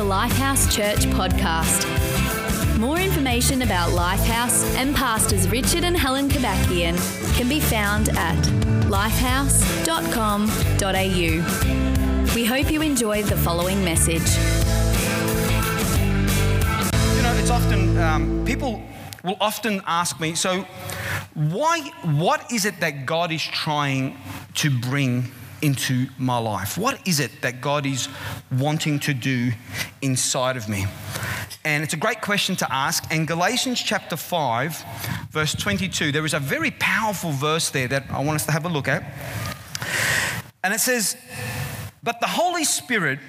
Lifehouse Church podcast. More information about Lifehouse and pastors Richard and Helen Kabakian can be found at lifehouse.com.au. We hope you enjoyed the following message. You know, it's often, people will often ask me, so what is it that God is trying to bring into my life? What is it that God is wanting to do inside of me? And it's a great question to ask. And Galatians chapter 5, verse 22, there is a very powerful verse there that I want us to have a look at. And it says, "But the Holy Spirit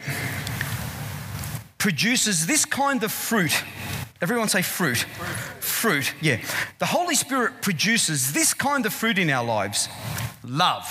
produces this kind of fruit." Everyone say fruit. Fruit, yeah. The Holy Spirit produces this kind of fruit in our lives: love,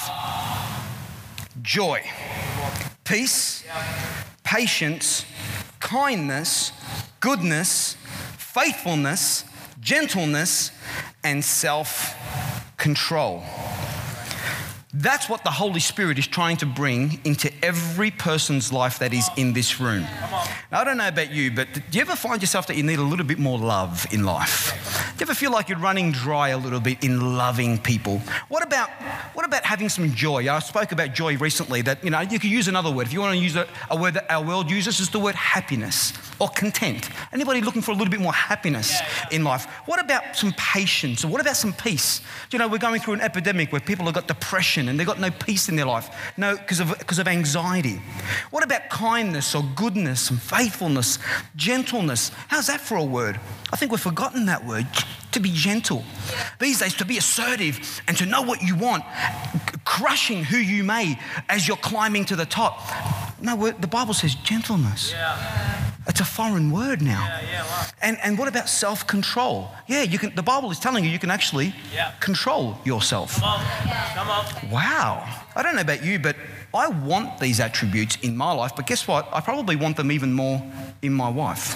joy, peace, patience, kindness, goodness, faithfulness, gentleness, and self-control. That's what the Holy Spirit is trying to bring into every person's life that is in this room. Now, I don't know about you, but do you ever find yourself that you need a little bit more love in life? Do you ever feel like you're running dry a little bit in loving people? What about having some joy? I spoke about joy recently, that, you know, you could use another word. If you want to use a word that our world uses, is the word happiness or content. Anybody looking for a little bit more happiness in life? What about some patience? Or what about some peace? You know, we're going through an epidemic where people have got depression and they've got no peace in their life, no, because of anxiety. What about kindness or goodness and faithfulness, gentleness? How's that for a word? I think we've forgotten that word, to be gentle. These days, to be assertive and to know what you want, crushing who you may as you're climbing to the top. No, the Bible says gentleness. It's a foreign word now. Wow. And what about self-control? Yeah, you can. The Bible is telling you can actually control yourself. Come on. Wow. I don't know about you, but I want these attributes in my life, but guess what? I probably want them even more in my wife.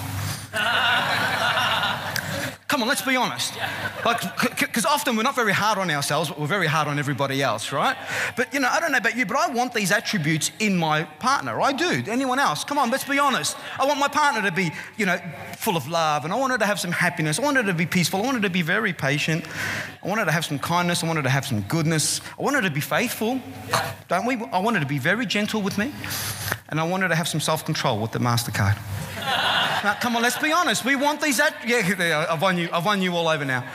Come on, let's be honest. Because often we're not very hard on ourselves, but we're very hard on everybody else, right? But, you know, I don't know about you, but I want these attributes in my partner. I do. Anyone else? Come on, let's be honest. I want my partner to be, you know, full of love, and I want her to have some happiness. I want her to be peaceful. I want her to be very patient. I want her to have some kindness. I want her to have some goodness. I want her to be faithful, don't we? I want her to be very gentle with me, and I want her to have some self-control with the MasterCard. Now, come on, let's be honest. We want these I've won you all over now.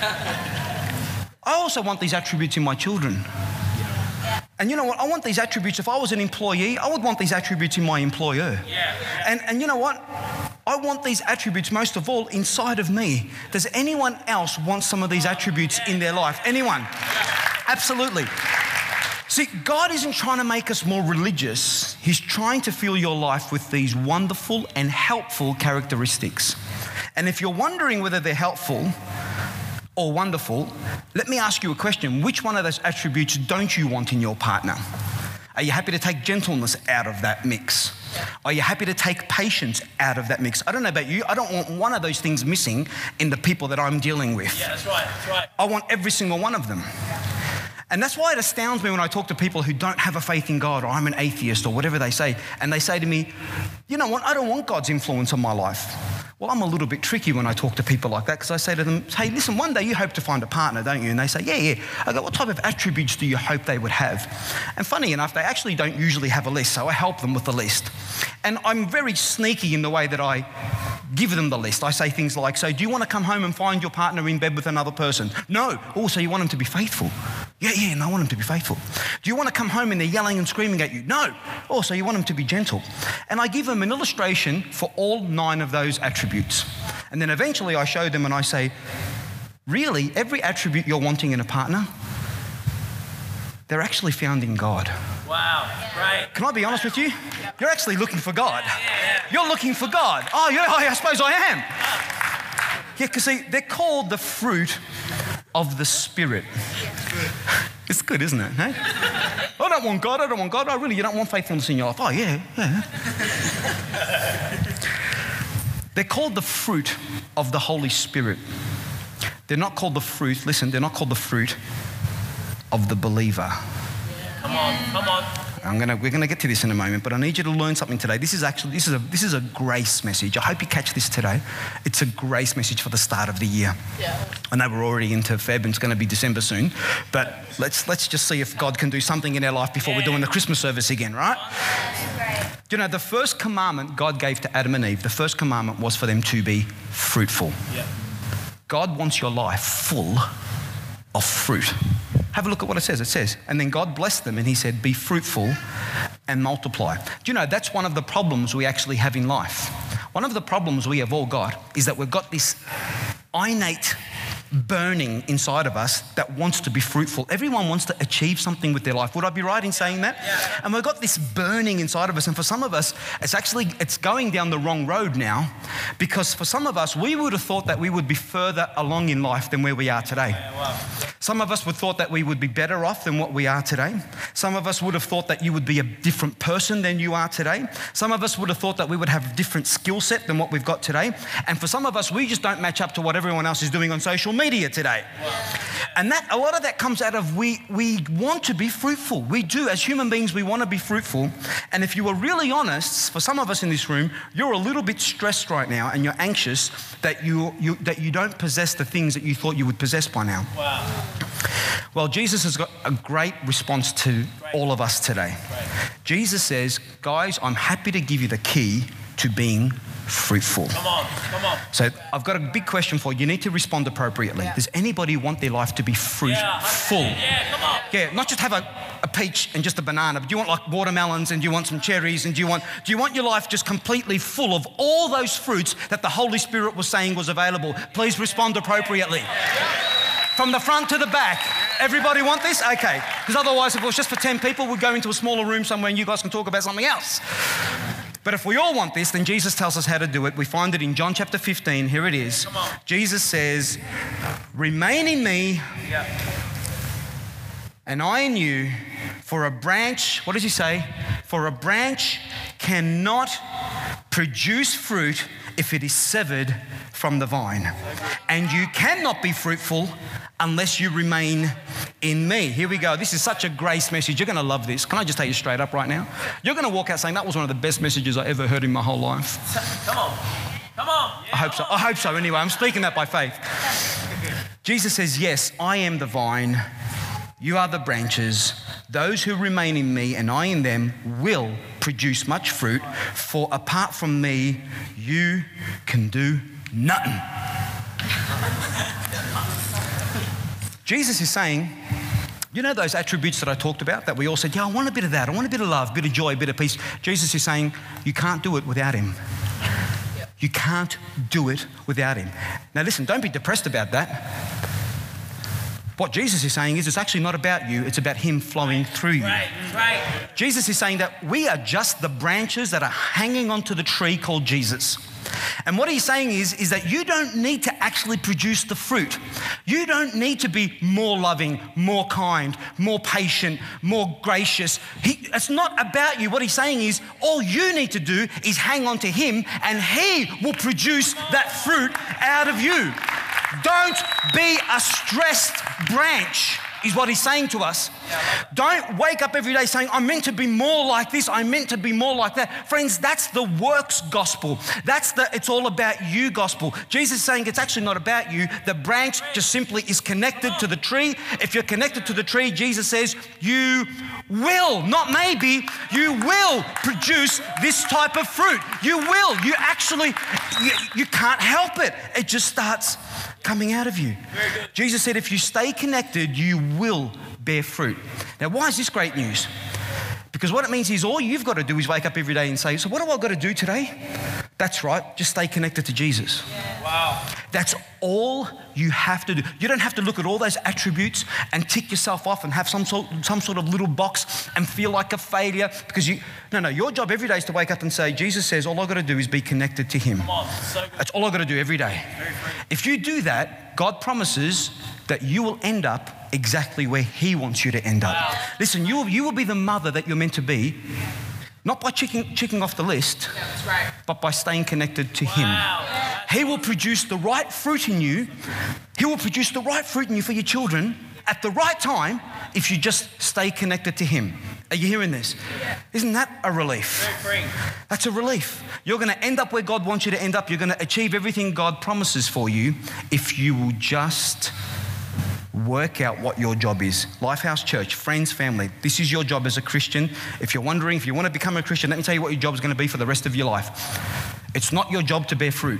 I also want these attributes in my children. And you know what? I want these attributes. If I was an employee, I would want these attributes in my employer. And you know what? I want these attributes most of all inside of me. Does anyone else want some of these attributes in their life? Anyone? Absolutely. See, God isn't trying to make us more religious. He's trying to fill your life with these wonderful and helpful characteristics. And if you're wondering whether they're helpful or wonderful, let me ask you a question. Which one of those attributes don't you want in your partner? Are you happy to take gentleness out of that mix? Are you happy to take patience out of that mix? I don't know about you. I don't want one of those things missing in the people that I'm dealing with. Yeah, that's right. I want every single one of them. And that's why it astounds me when I talk to people who don't have a faith in God, or I'm an atheist, or whatever they say, and they say to me, you know what, I don't want God's influence on my life. Well, I'm a little bit tricky when I talk to people like that, because I say to them, hey, listen, one day you hope to find a partner, don't you? And they say, yeah. I go, what type of attributes do you hope they would have? And funny enough, they actually don't usually have a list, so I help them with the list. And I'm very sneaky in the way that I give them the list. I say things like, so do you want to come home and find your partner in bed with another person? No. Oh, so you want him to be faithful? Yeah, and I want him to be faithful. Do you want to come home and they're yelling and screaming at you? No. Oh, so you want him to be gentle. And I give them an illustration for all 9 of those attributes. And then eventually I show them and I say, really, every attribute you're wanting in a partner, they're actually found in God. Wow, right. Can I be honest with you? You're actually looking for God. You're looking for God. Oh, yeah, I suppose I am. Yeah, because see, they're called the fruit of the Spirit. It's good, isn't it? Hey? I don't want God. Oh, really, you don't want faithfulness in your life? Oh, yeah. They're called the fruit of the Holy Spirit. They're not called the fruit, listen, they're not called the fruit of the believer. Come on. we're gonna get to this in a moment, but I need you to learn something today. This is a grace message. I hope you catch this today. It's a grace message for the start of the year. Yeah. I know we're already into Feb and it's going to be December soon, but let's just see if God can do something in our life before we're doing the Christmas service again, right? Do you know the first commandment God gave to Adam and Eve? The first commandment was for them to be fruitful. Yeah. God wants your life full of fruit. Have a look at what it says. It says, and then God blessed them and he said, be fruitful and multiply. Do you know that's one of the problems we actually have in life? One of the problems we have all got is that we've got this innate burning inside of us that wants to be fruitful. Everyone wants to achieve something with their life. Would I be right in saying that? Yeah. And we've got this burning inside of us. And for some of us, it's going down the wrong road now, because for some of us, we would have thought that we would be further along in life than where we are today. Yeah, wow. Some of us would have thought that we would be better off than what we are today. Some of us would have thought that you would be a different person than you are today. Some of us would have thought that we would have a different skill set than what we've got today. And for some of us, we just don't match up to what everyone else is doing on social media today. Wow. And a lot of that comes out of we want to be fruitful. We do. As human beings, we want to be fruitful. And if you were really honest, for some of us in this room, you're a little bit stressed right now and you're anxious that you don't possess the things that you thought you would possess by now. Wow. Well, Jesus has got a great response to all of us today. Jesus says, guys, I'm happy to give you the key to being fruitful. Come on. So I've got a big question for you. You need to respond appropriately. Yeah. Does anybody want their life to be fruitful? Yeah, come on. Yeah, not just have a peach and just a banana, but do you want like watermelons and do you want some cherries and do you want your life just completely full of all those fruits that the Holy Spirit was saying was available? Please respond appropriately. From the front to the back. Everybody want this? Okay. Because otherwise, if it was just for 10 people, we'd go into a smaller room somewhere and you guys can talk about something else. But if we all want this, then Jesus tells us how to do it. We find it in John chapter 15. Here it is. Jesus says, remain in me and I in you. For a branch, what does he say? For a branch cannot produce fruit if it is severed from the vine. And you cannot be fruitful unless you remain in me. Here we go. This is such a grace message. You're going to love this. Can I just take you straight up right now? You're going to walk out saying that was one of the best messages I ever heard in my whole life. Come on. I hope so anyway. I'm speaking that by faith. Jesus says, yes, I am the vine. You are the branches. Those who remain in me and I in them will produce much fruit. For apart from me, you can do nothing. Jesus is saying, you know those attributes that I talked about that we all said, yeah, I want a bit of that. I want a bit of love, a bit of joy, a bit of peace. Jesus is saying, you can't do it without him. You can't do it without him. Now listen, don't be depressed about that. What Jesus is saying is it's actually not about you, it's about him flowing through you. Right. Jesus is saying that we are just the branches that are hanging onto the tree called Jesus. And what he's saying is that you don't need to actually produce the fruit. You don't need to be more loving, more kind, more patient, more gracious. It's not about you. What he's saying is all you need to do is hang on to him and he will produce that fruit out of you. Don't be a stressed branch, is what he's saying to us. Don't wake up every day saying, I'm meant to be more like this, I'm meant to be more like that. Friends, that's the works gospel. That's the it's all about you gospel. Jesus is saying it's actually not about you. The branch just simply is connected to the tree. If you're connected to the tree, Jesus says, you will, not maybe, you will produce this type of fruit. You will. You actually, you can't help it. It just starts coming out of you. Jesus said, if you stay connected, you will bear fruit. Now, why is this great news? Because what it means is all you've got to do is wake up every day and say, so what do I got to do today? That's right, just stay connected to Jesus. Yeah. Wow. That's all you have to do. You don't have to look at all those attributes and tick yourself off and have some sort of little box and feel like a failure because your job every day is to wake up and say, Jesus says all I've got to do is be connected to him. Come on, so good. That's all I've got to do every day. If you do that, God promises that you will end up exactly where he wants you to end up. Wow. Listen, you will be the mother that you're meant to be, not by checking off the list, but by staying connected to him. He will produce the right fruit in you. He will produce the right fruit in you for your children at the right time if you just stay connected to him. Are you hearing this? Isn't that a relief? Very free. That's a relief. You're going to end up where God wants you to end up. You're going to achieve everything God promises for you if you will just work out what your job is. Lifehouse Church, friends, family, this is your job as a Christian. If you're wondering, if you want to become a Christian, let me tell you what your job is going to be for the rest of your life. It's not your job to bear fruit.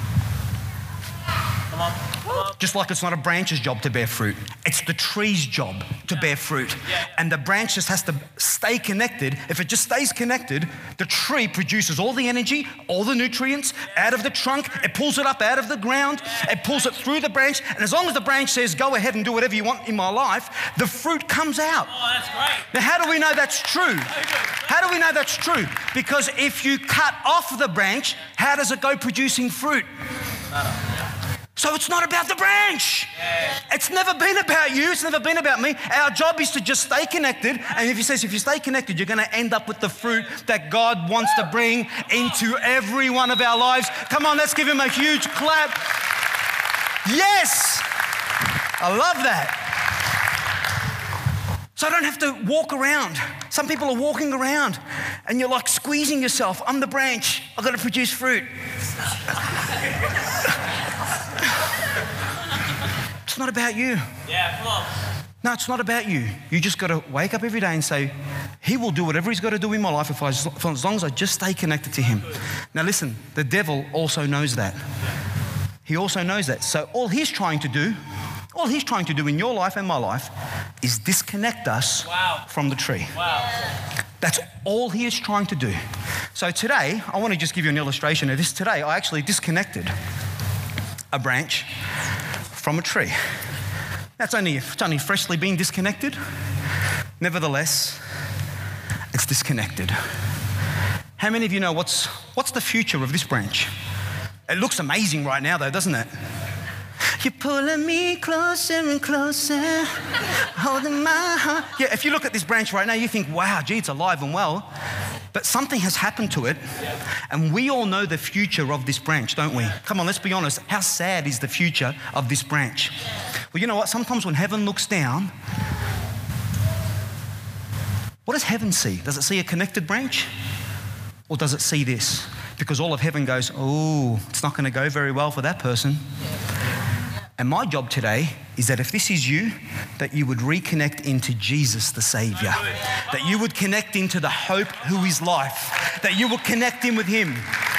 Come on. Just like it's not a branch's job to bear fruit. It's the tree's job to bear fruit. And the branch just has to stay connected. If it just stays connected, the tree produces all the energy, all the nutrients out of the trunk. It pulls it up out of the ground. It pulls it through the branch. And as long as the branch says, go ahead and do whatever you want in my life, the fruit comes out. Oh, that's great. Now, how do we know that's true? How do we know that's true? Because if you cut off the branch, how does it go producing fruit? So it's not about the branch. It's never been about you. It's never been about me. Our job is to just stay connected. And if he says, if you stay connected, you're going to end up with the fruit that God wants to bring into every one of our lives. Come on, let's give him a huge clap. Yes. I love that. So I don't have to walk around. Some people are walking around and you're like squeezing yourself. I'm the branch. I've got to produce fruit. It's not about you. Yeah, come on. No, it's not about you. You just got to wake up every day and say, he will do whatever he's got to do in my life as long as I just stay connected to him. Now listen, the devil also knows that. He also knows that. So all he's trying to do in your life and my life is disconnect us from the tree. Wow. That's all he is trying to do. So today, I want to just give you an illustration of this. Today, I actually disconnected a branch from a tree. It's only freshly been disconnected. Nevertheless, it's disconnected. How many of you know what's the future of this branch? It looks amazing right now though, doesn't it? You're pulling me closer and closer, holding my heart. Yeah, if you look at this branch right now, you think, wow, gee, it's alive and well. But something has happened to it, and we all know the future of this branch, don't we? Come on, let's be honest. How sad is the future of this branch? Well, you know what? Sometimes when heaven looks down, what does heaven see? Does it see a connected branch? Or does it see this? Because all of heaven goes, oh, it's not going to go very well for that person. And my job today is that if this is you, that you would reconnect into Jesus the Savior. That you would connect into the hope who is life. That you will connect in with him.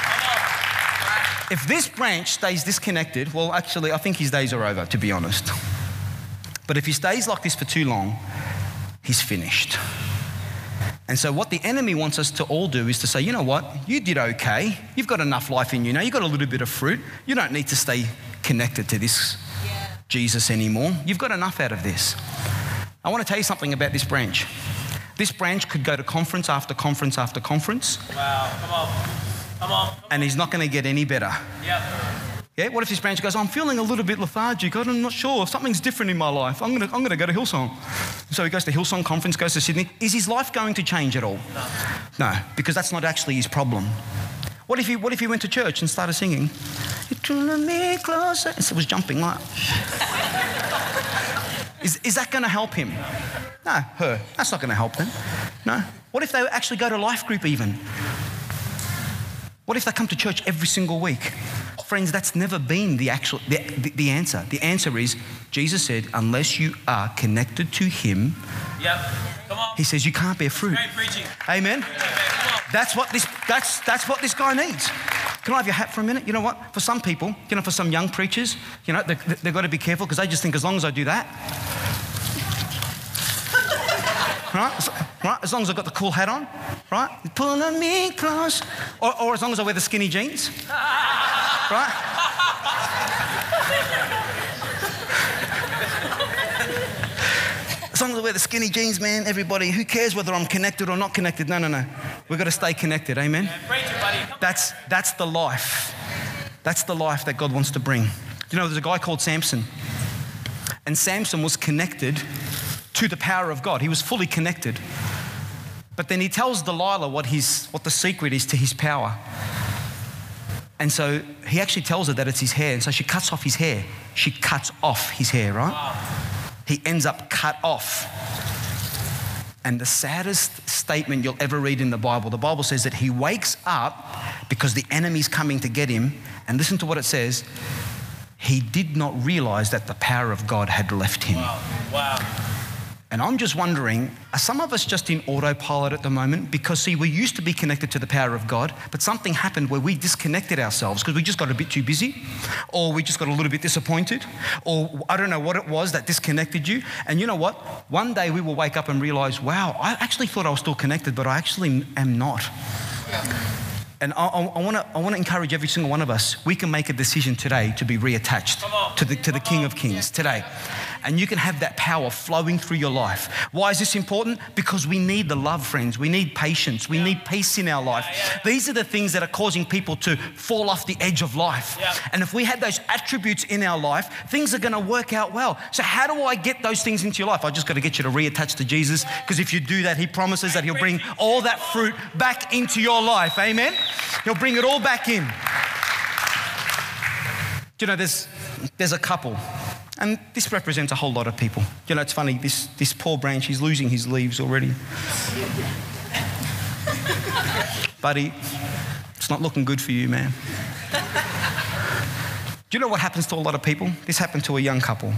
If this branch stays disconnected, well, actually, I think his days are over, to be honest. But if he stays like this for too long, he's finished. And so what the enemy wants us to all do is to say, you know what? You did okay. You've got enough life in you now. You've got a little bit of fruit. You don't need to stay connected to this Jesus anymore. You've got enough out of this. I want to tell you something about this branch. This branch could go to conference after conference after conference. Wow, come on. Come on. And he's not going to get any better. Yep. Yeah, what if this branch goes, I'm feeling a little bit lethargic. I'm not sure. Something's different in my life. I'm going to go to Hillsong. So he goes to Hillsong conference, goes to Sydney. Is his life going to change at all? No, because that's not actually his problem. What if he went to church and started singing? You're drawing me closer. And was jumping like. Is that going to help him? No, her. That's not going to help them. No. What if they actually go to life group even? What if they come to church every single week? Friends, that's never been the answer. The answer is, Jesus said, unless you are connected to him, Come on. he says you can't bear fruit. Great preaching. Amen. Come on. That's what this guy needs. Can I have your hat for a minute? You know what? For some people, for some young preachers, they've got to be careful because they just think as long as I do that, right? As long as I've got the cool hat on, right? Pulling me close. Or as long as I wear the skinny jeans, right? As long as I wear the skinny jeans, man, everybody, who cares whether I'm connected or not connected? No. We've got to stay connected, amen? Yeah, preach it, buddy. Come on. That's the life. That's the life that God wants to bring. There's a guy called Samson. And Samson was connected to the power of God. He was fully connected. But then he tells Delilah what the secret is to his power. And so he actually tells her that it's his hair. And so she cuts off his hair. She cuts off his hair, right? Wow. He ends up cut off. And the saddest statement you'll ever read in the Bible says that he wakes up because the enemy's coming to get him. And listen to what it says. He did not realize that the power of God had left him. Wow. And I'm just wondering, are some of us just in autopilot at the moment? Because see, we used to be connected to the power of God, but something happened where we disconnected ourselves because we just got a bit too busy, or we just got a little bit disappointed, or I don't know what it was that disconnected you. And you know what? One day we will wake up and realize, wow, I actually thought I was still connected, but I actually am not. And I want to encourage every single one of us. We can make a decision today to be reattached to the King of Kings today. And you can have that power flowing through your life. Why is this important? Because we need the love, friends. We need patience. We need peace in our life. These are the things that are causing people to fall off the edge of life. And if we had those attributes in our life, things are going to work out well. So how do I get those things into your life? I just got to get you to reattach to Jesus, because if you do that, he promises that he'll bring all that fruit back into your life. Amen? He'll bring it all back in. You know, there's a couple. And this represents a whole lot of people. You know, it's funny, this poor branch, he's losing his leaves already. Buddy, it's not looking good for you, man. Do you know what happens to a lot of people? This happened to a young couple.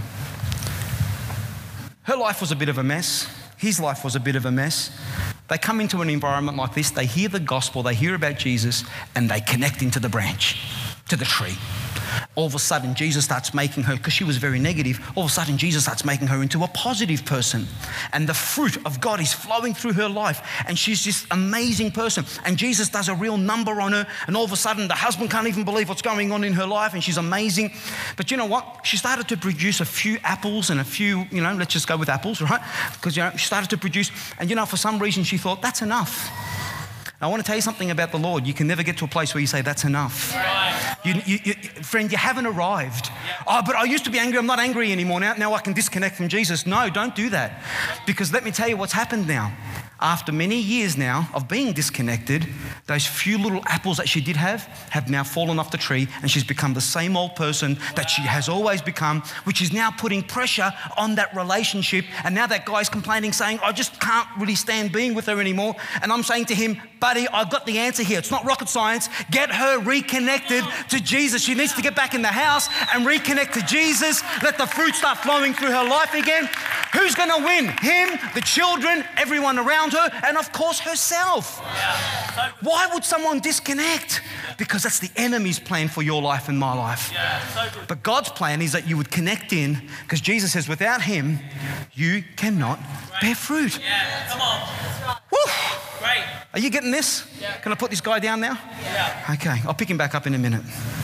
Her life was a bit of a mess. His life was a bit of a mess. They come into an environment like this, they hear the gospel, they hear about Jesus, and they connect into the branch, to the tree. All of a sudden, Jesus starts making her, because she was very negative, all of a sudden Jesus starts making her into a positive person. And the fruit of God is flowing through her life. And she's this amazing person. And Jesus does a real number on her. And all of a sudden, the husband can't even believe what's going on in her life. And she's amazing. But you know what? She started to produce a few apples and a few, you know, let's just go with apples, right? Because, you know, she started to produce. And, you know, for some reason, she thought, that's enough. I want to tell you something about the Lord. You can never get to a place where you say, that's enough. Friend, you haven't arrived. Oh, but I used to be angry. I'm not angry anymore. Now I can disconnect from Jesus. No, don't do that. Because let me tell you what's happened now. After many years now of being disconnected, those few little apples that she did have now fallen off the tree, and she's become the same old person that she has always become, which is now putting pressure on that relationship. And now that guy's complaining, saying, I just can't really stand being with her anymore. And I'm saying to him, buddy, I've got the answer here. It's not rocket science. Get her reconnected to Jesus. She needs to get back in the house and reconnect to Jesus. Let the fruit start flowing through her life again. Who's going to win? Him, the children, everyone around her, and of course herself. Why would someone disconnect? Because that's the enemy's plan for your life and my life. But God's plan is that you would connect in, because Jesus says without him, you cannot bear fruit. Come on. Woo! Great. Are you getting this? Can I put this guy down now? Yeah. Okay, I'll pick him back up in a minute.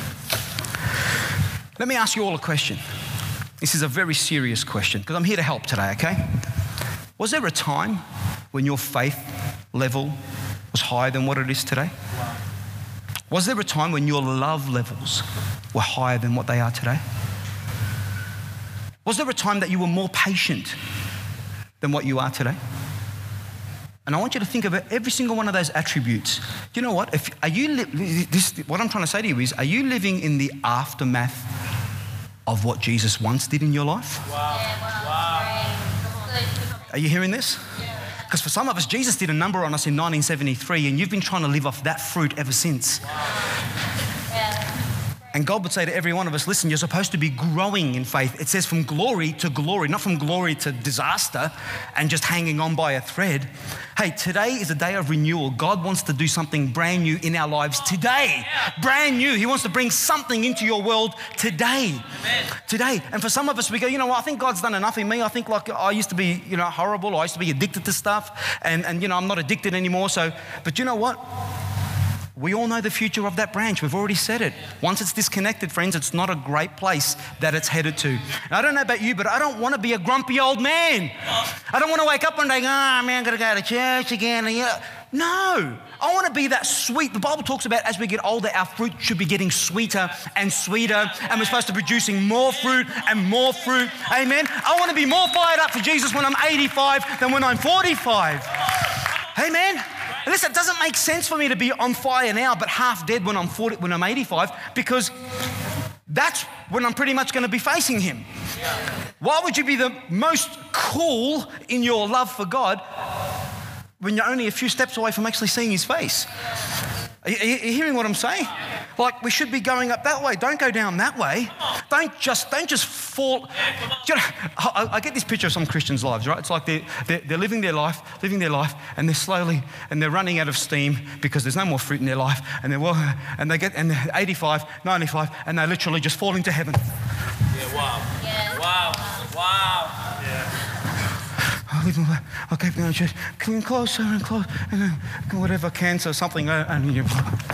Let me ask you all a question. This is a very serious question, because I'm here to help today, okay? Was there a time when your faith level was higher than what it is today? Wow. Was there a time when your love levels were higher than what they are today? Was there a time that you were more patient than what you are today? And I want you to think of every single one of those attributes. You know what? What I'm trying to say to you is, are you living in the aftermath of what Jesus once did in your life? Wow. Are you hearing this? Because for some of us, Jesus did a number on us in 1973, and you've been trying to live off that fruit ever since. And God would say to every one of us, listen, you're supposed to be growing in faith. It says from glory to glory, not from glory to disaster and just hanging on by a thread. Hey, today is a day of renewal. God wants to do something brand new in our lives today. Brand new. He wants to bring something into your world today. Amen. Today. And for some of us, we go, you know what, I think God's done enough in me. I think like I used to be, you know, horrible. Or I used to be addicted to stuff. And you know, I'm not addicted anymore. So, but you know what? We all know the future of that branch. We've already said it. Once it's disconnected, friends, it's not a great place that it's headed to. And I don't know about you, but I don't want to be a grumpy old man. I don't want to wake up one day and go, oh man, I'm going to go to church again. No, I want to be that sweet. The Bible talks about as we get older, our fruit should be getting sweeter and sweeter, and we're supposed to be producing more fruit and more fruit. Amen. I want to be more fired up for Jesus when I'm 85 than when I'm 45. Amen. Listen, it doesn't make sense for me to be on fire now, but half dead when I'm 40, when I'm 85, because that's when I'm pretty much going to be facing him. Why would you be the most cool in your love for God when you're only a few steps away from actually seeing his face. Are you hearing what I'm saying? Like, we should be going up that way. Don't go down that way. Don't just fall. You know, I get this picture of some Christians' lives, right? It's like they're living their life, and they're slowly, and they're running out of steam because there's no more fruit in their life, and they're 85, 95, and they literally just fall into heaven. Yeah, wow. Yeah. Wow. Yeah. I'll keep going to church, coming closer and closer, and then whatever cancer, something, and you.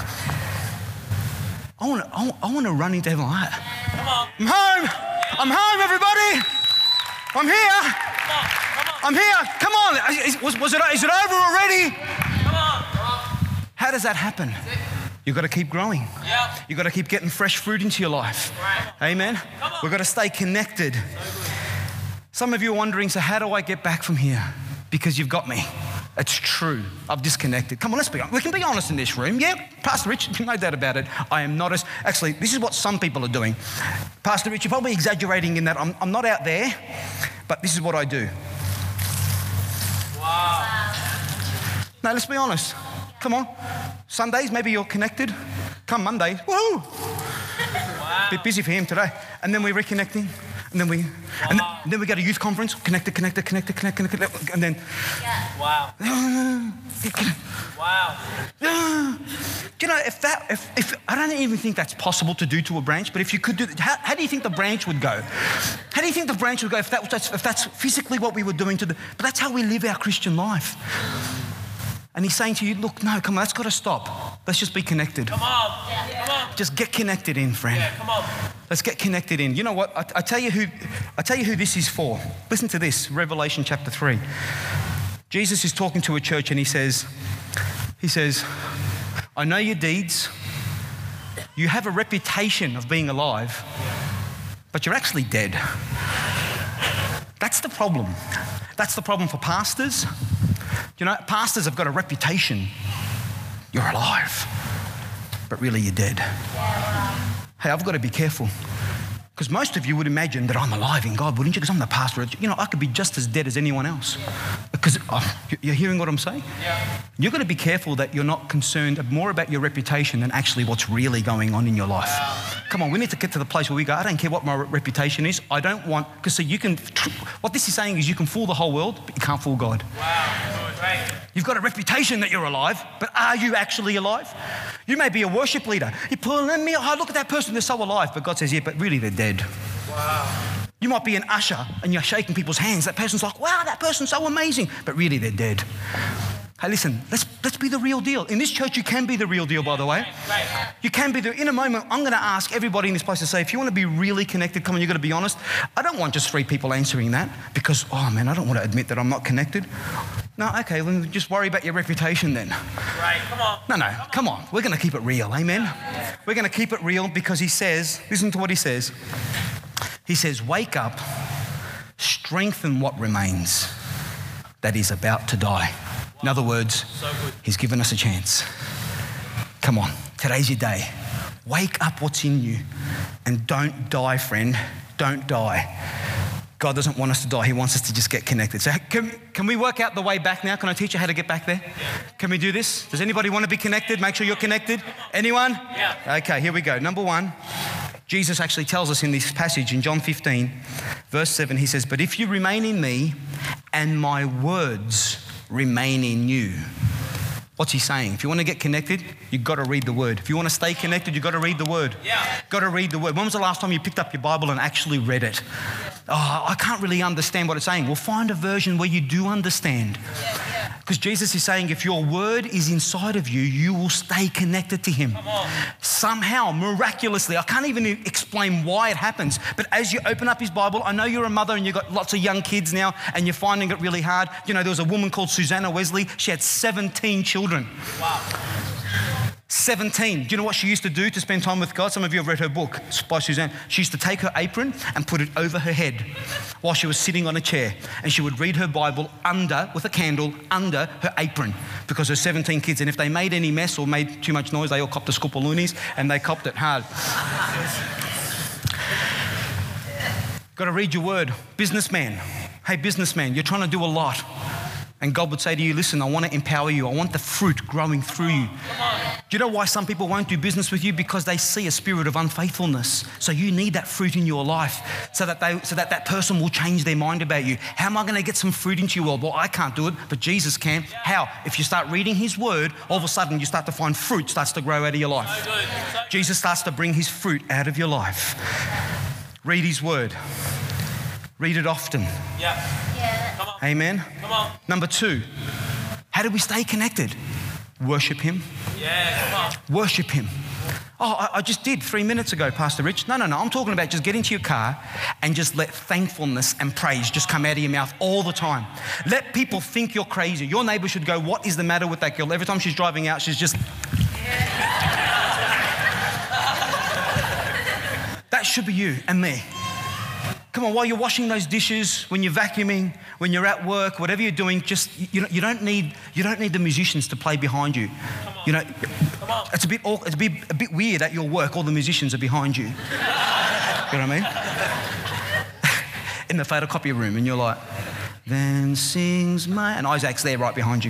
I want to run into heaven like that. Come on. I'm home, everybody. I'm here. Come on. I'm here. Come on. Is it over already? Come on. How does that happen? You've got to keep growing. Yeah. You've got to keep getting fresh fruit into your life. Right. Amen. We've got to stay connected. Some of you are wondering, so how do I get back from here? Because you've got me. It's true. I've disconnected. Come on, let's be honest. We can be honest in this room. Yeah, Pastor Rich, no doubt about it. I am not as... Actually, this is what some people are doing. Pastor Rich, you're probably exaggerating in that I'm not out there, but this is what I do. Wow. No, let's be honest. Come on. Sundays, maybe you're connected. Come Monday, woohoo! Wow. Bit busy for him today. And then we're reconnecting. And then we go to youth conference, connected, and then... Wow. Wow. Do you know, if I don't even think that's possible to do to a branch, but if you could do, how do you think the branch would go? How do you think the branch would go if that's physically what we were doing to the... But that's how we live our Christian life. And he's saying to you, look, no, come on, that's got to stop. Let's just be connected. Come on. Yeah. Come on. Just get connected in, friend. Yeah, come on. Let's get connected in. You know what? I tell you who this is for. Listen to this, Revelation chapter 3. Jesus is talking to a church and he says, I know your deeds. You have a reputation of being alive, but you're actually dead. That's the problem. That's the problem for pastors. You know, pastors have got a reputation. You're alive, but really you're dead. Hey, I've got to be careful. Because most of you would imagine that I'm alive in God, wouldn't you? Because I'm the pastor. You know, I could be just as dead as anyone else. Because you're hearing what I'm saying? Yeah. You've got to be careful that you're not concerned more about your reputation than actually what's really going on in your life. Wow. Come on, we need to get to the place where we go, I don't care what my reputation is. I don't want... Because see, what this is saying is you can fool the whole world, but you can't fool God. Wow. Right. You've got a reputation that you're alive, but are you actually alive? You may be a worship leader. You pull in me, oh, look at that person, they're so alive. But God says, yeah, but really they're dead. Wow. You might be an usher and you're shaking people's hands. That person's like, wow, that person's so amazing. But really they're dead. Hey, listen, let's be the real deal. In this church, you can be the real deal, by the way. Right. You can be in a moment, I'm going to ask everybody in this place to say, if you want to be really connected, come on, you've got to be honest. I don't want just 3 people answering that because, oh man, I don't want to admit that I'm not connected. No, okay, then just worry about your reputation then. Right, come on. No, come on. We're going to keep it real, amen? Yeah. We're going to keep it real because he says, listen to what he says. He says, wake up, strengthen what remains that is about to die. In other words, he's given us a chance. Come on, today's your day. Wake up what's in you and don't die, friend. Don't die. God doesn't want us to die. He wants us to just get connected. So can we work out the way back now? Can I teach you how to get back there? Can we do this? Does anybody want to be connected? Make sure you're connected. Anyone? Yeah. Okay, here we go. Number 1, Jesus actually tells us in this passage in John 15, verse 7, he says, but if you remain in me and my words remain in you. What's he saying? If you want to get connected, you've got to read the word. If you want to stay connected, you've got to read the word. Yeah. Got to read the word. When was the last time you picked up your Bible and actually read it? Oh, I can't really understand what it's saying. Well, find a version where you do understand. Because Jesus is saying if your word is inside of you, you will stay connected to him. Come on. Somehow, miraculously, I can't even explain why it happens, but as you open up his Bible, I know you're a mother and you've got lots of young kids now and you're finding it really hard. You know, there was a woman called Susanna Wesley. She had 17 children. Wow. 17. Do you know what she used to do to spend time with God? Some of you have read her book. It's by Suzanne. She used to take her apron and put it over her head while she was sitting on a chair. And she would read her Bible with a candle under her apron because her 17 kids. And if they made any mess or made too much noise, they all copped the scoopaloonies and they copped it hard. Got to read your word. Businessman. Hey, businessman, you're trying to do a lot. And God would say to you, listen, I want to empower you. I want the fruit growing through you. Do you know why some people won't do business with you? Because they see a spirit of unfaithfulness. So you need that fruit in your life so that person will change their mind about you. How am I going to get some fruit into your world? Well, I can't do it, but Jesus can. How? If you start reading his word, all of a sudden you start to find fruit starts to grow out of your life. Jesus starts to bring his fruit out of your life. Read his word. Read it often. Yeah. Come on. Amen. Come on. Number 2, how do we stay connected? Worship him. Yeah, come on. Worship him. Oh, I just did 3 minutes ago, Pastor Rich. No. I'm talking about just get into your car and just let thankfulness and praise just come out of your mouth all the time. Let people think you're crazy. Your neighbor should go, what is the matter with that girl? Every time she's driving out, she's just... That should be you and me. Come on, while you're washing those dishes, when you're vacuuming, when you're at work, whatever you're doing, just you don't need the musicians to play behind you. You know, it's a bit weird at your work. All the musicians are behind you. You know what I mean? In the photocopier room, and you're like, then sings my, and Isaac's there right behind you.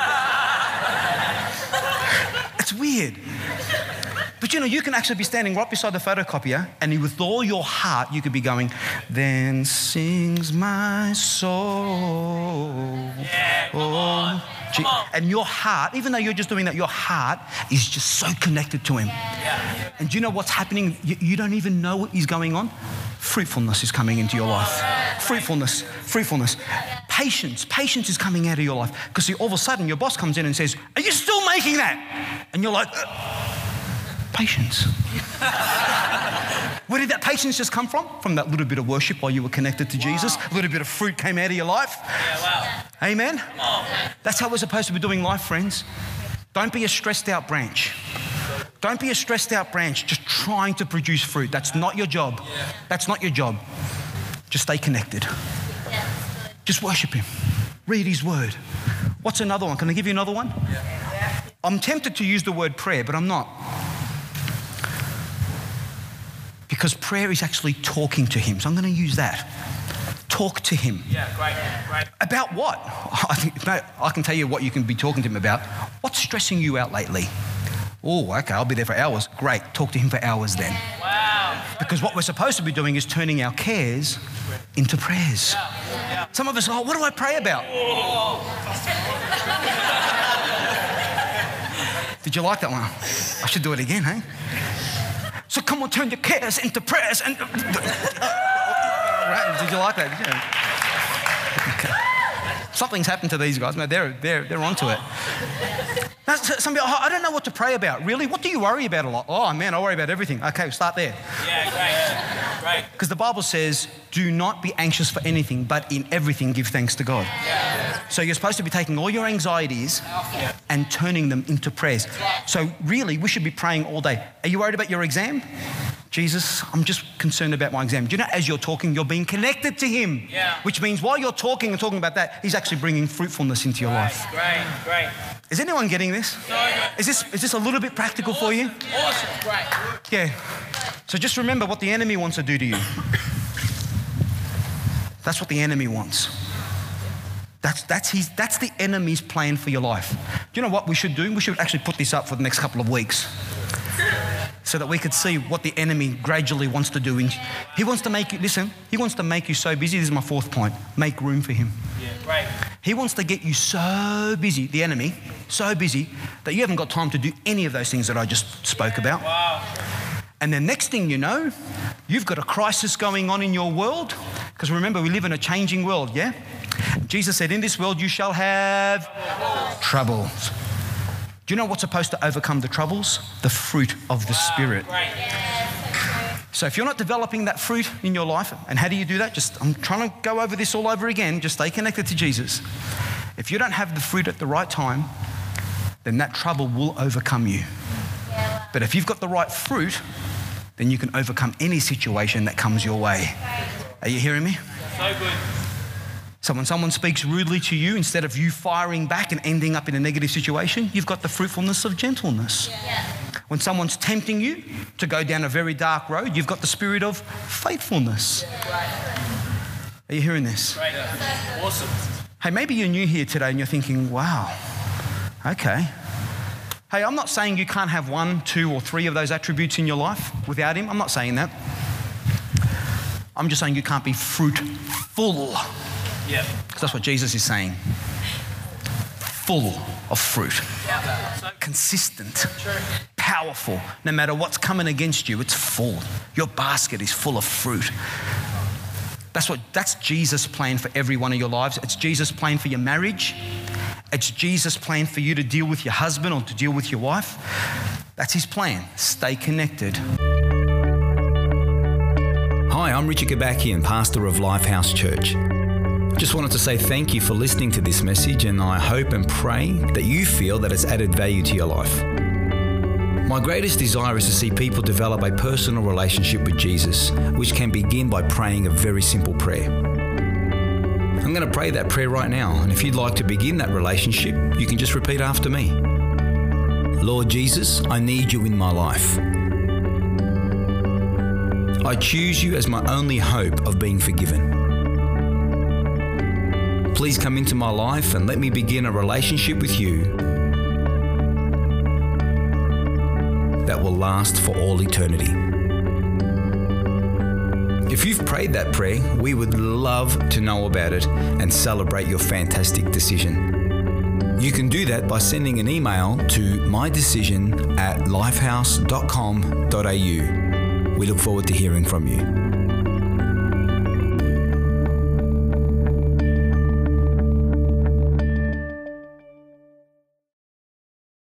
It's weird. But you know, you can actually be standing right beside the photocopier and with all your heart, you could be going, then sings my soul. Yeah, come on. Come on. And your heart, even though you're just doing that, your heart is just so connected to him. Yeah. And do you know what's happening? You don't even know what is going on. Fruitfulness is coming into your life. Fruitfulness. Patience is coming out of your life. Because see, all of a sudden your boss comes in and says, are you still making that? And you're like, patience. Where did that patience just come from? From that little bit of worship while you were connected to Jesus. A little bit of fruit came out of your life. Yeah, wow. Amen? That's how we're supposed to be doing life, friends. Don't be a stressed out branch. Don't be a stressed out branch just trying to produce fruit. That's not your job. That's not your job. Just stay connected. Just worship him. Read his word. What's another one? Can I give you another one? I'm tempted to use the word prayer, but I'm not. Because prayer is actually talking to him. So I'm going to use that. Talk to him. Yeah, great. About what? I can tell you what you can be talking to him about. What's stressing you out lately? Oh, okay, I'll be there for hours. Great, talk to him for hours then. Wow. Because what we're supposed to be doing is turning our cares into prayers. Yeah. Some of us, what do I pray about? Did you like that one? I should do it again, hey? So come on, turn your cares into prayers. And did you like that? Okay. Something's happened to these guys, man. They're onto it. Now, some people, I don't know what to pray about. Really? What do you worry about a lot? Oh, man, I worry about everything. Okay, start there. Yeah, great. Because the Bible says, do not be anxious for anything, but in everything give thanks to God. Yeah. So you're supposed to be taking all your anxieties and turning them into prayers. So really, we should be praying all day. Are you worried about your exam? Jesus, I'm just concerned about my exam. Do you know, as you're talking, you're being connected to him. Yeah. Which means while you're talking and talking about that, he's actually bringing fruitfulness into your life. Great. Is anyone getting this? Is this a little bit practical for you? Awesome. Great. Yeah. So just remember what the enemy wants to do to you. That's what the enemy wants. That's the enemy's plan for your life. Do you know what we should do? We should actually put this up for the next couple of weeks so that we could see what the enemy gradually wants to do. He wants to make you, listen, he wants to make you so busy. This is my fourth point. Make room for him. Yeah, great. He wants to get you so busy, the enemy, so busy that you haven't got time to do any of those things that I just spoke about. Wow. And then next thing you know, you've got a crisis going on in your world. Because remember, we live in a changing world, yeah? Jesus said, in this world you shall have troubles. Do you know what's supposed to overcome the troubles? The fruit of the Spirit. Great. So if you're not developing that fruit in your life, and how do you do that? I'm trying to go over this all over again. Just stay connected to Jesus. If you don't have the fruit at the right time, then that trouble will overcome you. But if you've got the right fruit, then you can overcome any situation that comes your way. Are you hearing me? So good. So when someone speaks rudely to you, instead of you firing back and ending up in a negative situation, you've got the fruitfulness of gentleness. Yeah. When someone's tempting you to go down a very dark road, you've got the spirit of faithfulness. Yeah. Are you hearing this? Great. Awesome. Hey, maybe you're new here today and you're thinking, wow, okay. Hey, I'm not saying you can't have 1, 2, or 3 of those attributes in your life without him. I'm not saying that. I'm just saying you can't be fruitful. Yeah. Because that's what Jesus is saying. Full of fruit. Yeah. Consistent. Powerful. No matter what's coming against you, it's full. Your basket is full of fruit. That's Jesus' plan for every one of your lives. It's Jesus' plan for your marriage. It's Jesus' plan for you to deal with your husband or to deal with your wife. That's his plan. Stay connected. Hi, I'm Richard Gabakian, pastor of Lifehouse Church. Just wanted to say thank you for listening to this message, and I hope and pray that you feel that it's added value to your life. My greatest desire is to see people develop a personal relationship with Jesus, which can begin by praying a very simple prayer. I'm going to pray that prayer right now, and if you'd like to begin that relationship, you can just repeat after me. Lord Jesus, I need you in my life. I choose you as my only hope of being forgiven. Please come into my life and let me begin a relationship with you that will last for all eternity. If you've prayed that prayer, we would love to know about it and celebrate your fantastic decision. You can do that by sending an email to mydecision@lifehouse.com.au. We look forward to hearing from you.